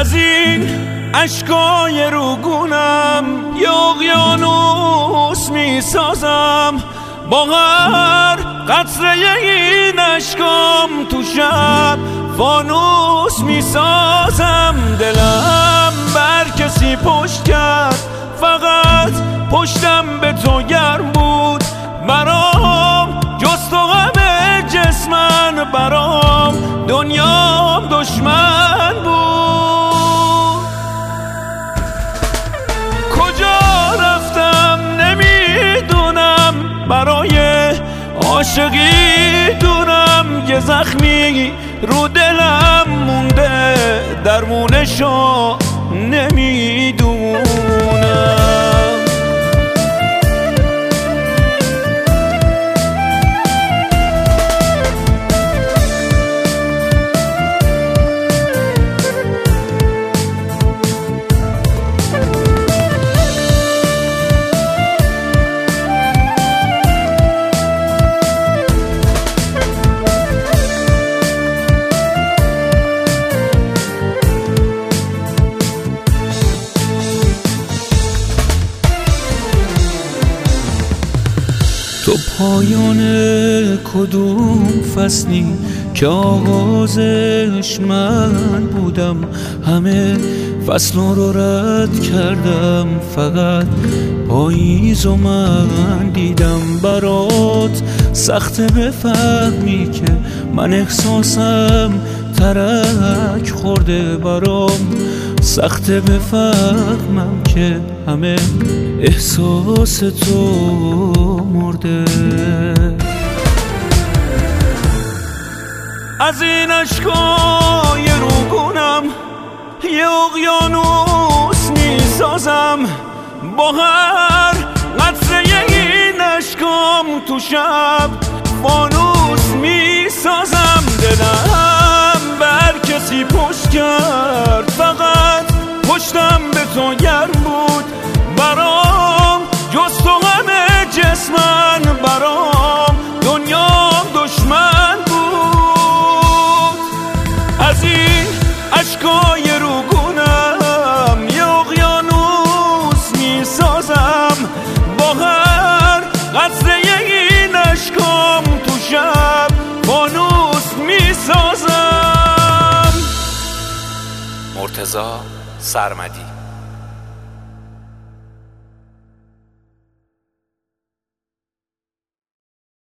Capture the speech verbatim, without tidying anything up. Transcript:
از این اشکای روگونم یه اقیانوس میسازم، با هر قطره این اشکام تو شب فانوس میسازم. دلم بر کسی پشت کرد، فقط پشتم به تو گرم بود. برام جز تو همه جسمن، برام دنیام دشمن بود. کجا رفتم نمیدونم، برای عاشقی دونم یه زخمی رو دلم مونده، درمونشو نمیدونم. تو پایان کدوم فصلی که آغازش من بودم؟ همه فصل رو رد کردم، فقط پاییز و من دیدم. برات سخته بفهمی که من احساسم ترک خورده، برام سخته بفهمم که همه احساس تو مرده. از این اشکای روگونم یه اقیانوس میسازم، با هر قطره این اشکام تو شب فانوس میسازم. دلم بر کسی پشت کرد، فقط پشتم به تو گرم بود. برام جز تو همه جسمن، برام دنیام دشمن بود. از این اشکای روگونم یه اقیانوس میسازم، با هر قطره این اشکام تو شب فانوس میسازم. مرتضی سرمدی.